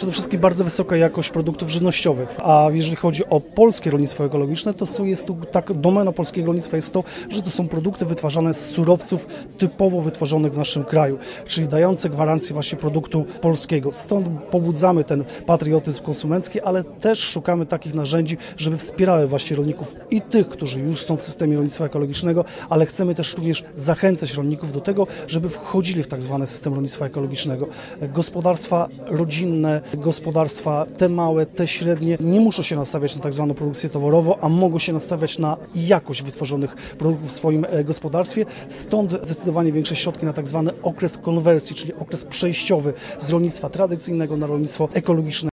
przede wszystkim bardzo wysoka jakość produktów żywnościowych, a jeżeli chodzi o polskie rolnictwo ekologiczne, to jest tu tak domena polskiego rolnictwa jest to, że to są produkty wytwarzane z surowców typowo wytworzonych w naszym kraju, czyli dające gwarancję właśnie produktu polskiego. Stąd pobudzamy ten patriotyzm konsumencki, ale też szukamy takich narzędzi, żeby wspierały właśnie rolników i tych, którzy już są w systemie rolnictwa ekologicznego, ale chcemy też również zachęcać rolników do tego, żeby wchodzili w tak zwany system rolnictwa ekologicznego. Gospodarstwa rodzinne, gospodarstwa te małe, te średnie nie muszą się nastawiać na tak zwaną produkcję towarową, a mogą się nastawiać na jakość wytworzonych produktów w swoim gospodarstwie. Stąd zdecydowanie większe środki na tak zwany okres konwersji, czyli okres przejściowy z rolnictwa tradycyjnego na rolnictwo ekologiczne.